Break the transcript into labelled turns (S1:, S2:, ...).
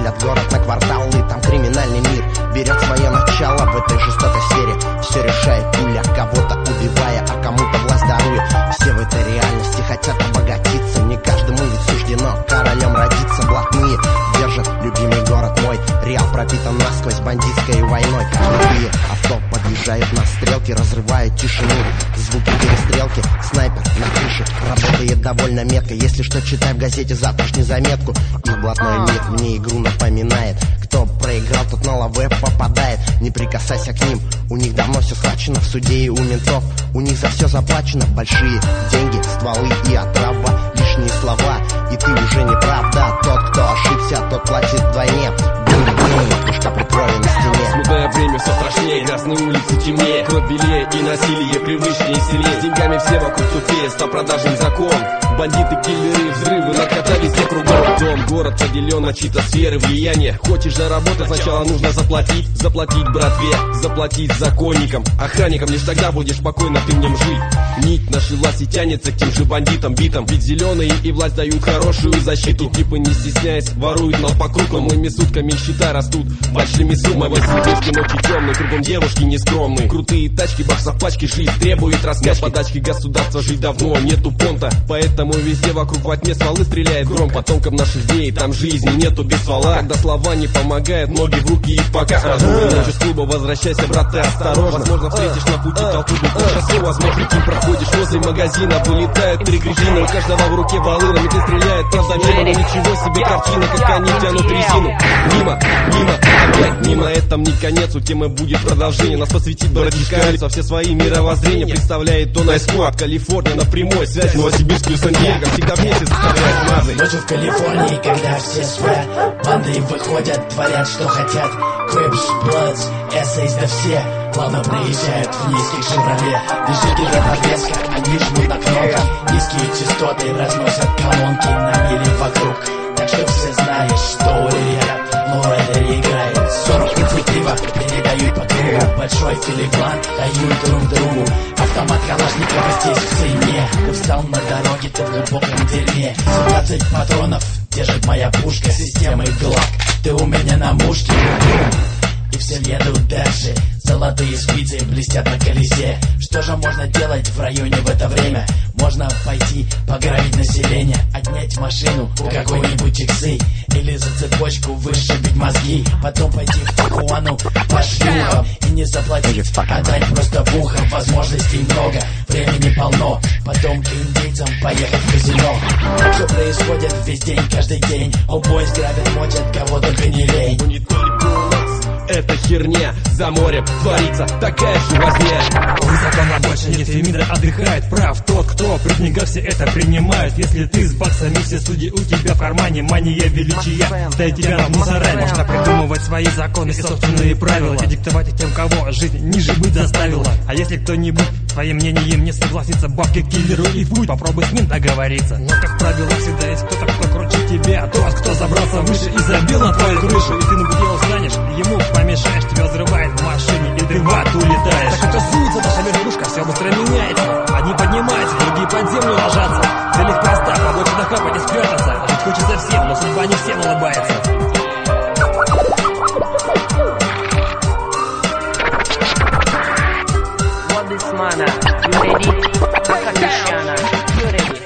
S1: делят город на кварталы. Там криминальный мир берет свое начало в этой жестокой сфере. Все решает пуля, кого-то убивая, а кому-то власть даруя. Все в этой реальности хотят обогатиться. Не каждому ведь суждено королем родиться. Блатные держат любимый город мой. Реал пропитан насквозь бандитской войной. Крутые авто подъезжают на стрелке, разрывают тишину. Звуки перестрелки, снайпер на крыше работает довольно метко. Если что, читай в газете завтрашнюю заметку. Их блатной мир мне игру напоминает. Кто проиграл, тот на лаве попадает. Не прикасайся к ним, у них давно все схвачено. В суде и у ментов, у них за все заплачено. Большие деньги, стволы и отрава, лишние слова, и ты уже не прав. Да, тот, кто ошибся, тот платит вдвойне. Пушка при крови на стене.
S2: Смутное время все страшнее, грязные улицы темнее. Кровь белее и насилие привычнее и сильнее. С деньгами все вокруг тупее, стал продажный закон. Бандиты, киллеры, взрывы, наркота везде кругом. Дом, город поделен на чьи-то сферы влияния. Хочешь заработать, сначала нужно заплатить. Заплатить братве, заплатить законникам, охранникам. Лишь тогда будешь спокойно ты в нем жить. Нить нашей власти тянется к тем же бандитам, битам. Ведь зеленые и власть дают хорошую защиту. Типа не стесняясь, воруют нас по крупному. Моими сутками счета растут большими суммами. Сибирские ночи темные, кругом девушки нескромные. Крутые тачки, бакса в пачке, жизнь требует раскачки. Подачки государства жить давно нету понта. Поэтому везде вокруг во тьме стволы стреляет гром. Потомкам наших дней там жизни нету без ствола. Когда слова не помогают, ноги в руки и в пока. Ночью с клуба возвращайся, брат, ты осторожно. Возможно, встретишь на пути толпу быков. Возможно, ты проходишь возле магазина. Вылетают три грязина, у каждого в руке волынами. Ты стреляет, правда мимо, но ничего себе картина, как они тянут резину. Мимо, опять мимо, это не конец, у темы будет продолжение. Нас посвятит братишка Алекс во все свои мировоззрения. Представляет Донай Сквад, Калифорния на прямой связи. Новосибирск и Сан-Диего всегда вместе составляют мазы.
S3: Ночью в Калифорнии, когда все спят, банды выходят, творят, что хотят. Крипс, Блэдс, Эссейс, да все плавно приезжают в низких Шевроле. Движки до подвеска, они жмут на кнопки. Низкие частоты разносят колонки на мили вокруг. Так что все знают, что ребят лоудери играет. 40 пива передают по кругу. Большой филиплан дают друг другу. Автомат Калашникова здесь в цене. Ты встал на дороге, ты в глубоком дерьме. 17 патронов держит моя пушка. Системой ГЛАК, ты у меня на мушке. И все едут дальше. Золотые спицы блестят на колесе. Что же можно делать в районе в это время? Можно пойти пограбить население, отнять машину у какой-нибудь иксы, или за цепочку вышибить мозги. Потом пойти в Тихуану по шлюхам и не заплатить, а дать просто в ухо. Возможностей много, времени полно. Потом к индейцам поехать в казино. Так что происходит весь день, каждый день. Обои грабят, мочат, кого только не лень.
S2: Не только у нас эта херня, за морем творится такая же возня.
S4: Закона больше нет, Фемида отдыхает. Прав тот, кто при деньгах все это принимает. Если ты с баксами, все судьи у тебя в кармане. Мания величия ставит тебя на мусорами. Можно придумывать свои законы и собственные правила и диктовать тем, кого жизнь ниже быть заставила. А если кто-нибудь твоим мнением не согласится, бабки киллеру и в путь, попробуй с ним договориться. Но как правило всегда есть кто-то, кто круче тебя. Тот, кто забрался выше и забил на твою крышу. И ты на беде устанешь, ему помешаешь, тебя взрывает в машине, и ты в ад улетаешь. Так оказывается, наша верхушка все быстро меняется. Одни поднимаются, другие под землю ложатся. Цель их проста, побольше нахапать и спрятаться. Жить хочется всем, но судьба не всем улыбается.
S5: What this manner? You ready? Wakandishana, you ready?